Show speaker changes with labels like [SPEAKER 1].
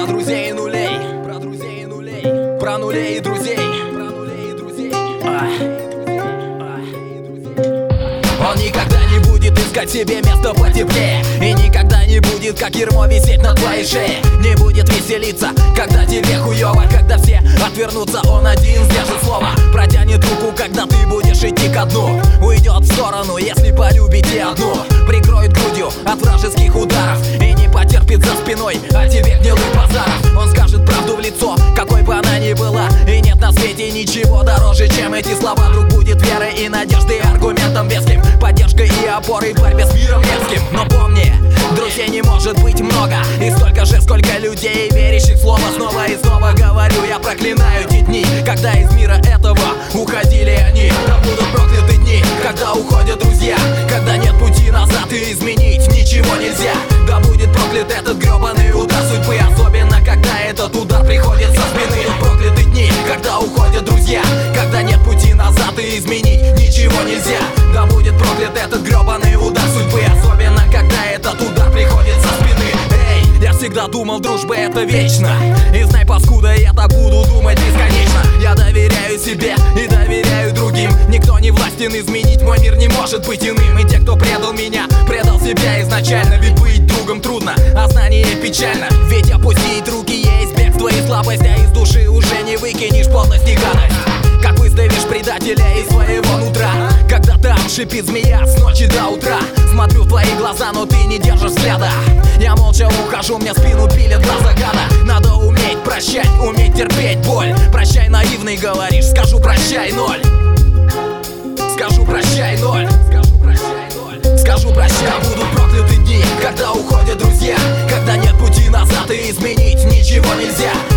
[SPEAKER 1] друзей и нулей, про друзей и нулей, про нулей и друзей, про нулей и друзей. Он никогда не будет искать себе место потеплее, и никогда не будет, как ермо, висеть на твоей шее. Не будет веселиться, когда тебе хуёво, когда все отвернутся, он один сдержит слово. Протянет руку, когда ты будешь идти ко дну. Уйдет в сторону, если полюбите одну. Прикроет грудью от вражеских ударов и не потерпит за спиной от тебе гнилых базаров. Он скажет правду в лицо, какой бы она ни была, и нет на свете ничего дороже, чем эти слова. Друг будет верой и надеждой, аргументом веским, поддержкой и опорой в борьбе с миром мерзким. Но помни, друзей не может быть много, и столько же, сколько людей, верящих в слово. Снова и снова говорю, я проклинаю те дни, когда из мира этого уходили они. Да будут прокляты дни, когда уходят друзья, когда нет пути назад и изменить ничего нельзя. Да будет проклят этот гребаный удар судьбы, особенно когда этот удар приходит со спины. Прокляты дни, когда уходят друзья, когда нет пути назад и изменить ничего нельзя. Да будет проклят этот гребаный удар судьбы, особенно когда этот удар приходит со спины. Эй, я всегда думал, дружба это вечно, и знай, паскуда, я так буду думать бесконечно. Я доверяю себе и доверяю другим. Никто не властен изменить мой мир, не может быть иным. И те, кто предал меня, предал себя изначально. Ведь быть другом трудно, а знание печально. Ведь опустить руки есть бегство и слабость, а из души уже не выкинешь полностью гадость. Как выставишь предателя из своего нутра, когда там шипит змея с ночи до утра. Смотрю в твои глаза, но ты не держишь взгляда. Я молча ухожу, мне спину пилят глаза гада. Надо уметь прощать, уметь терпеть боль. Прощай, наивный, говоришь, скажу прощай, ноль. Скажу прощай, ноль. Скажу прощай, будут прокляты дни, когда уходят друзья, когда нет пути назад и изменить ничего нельзя.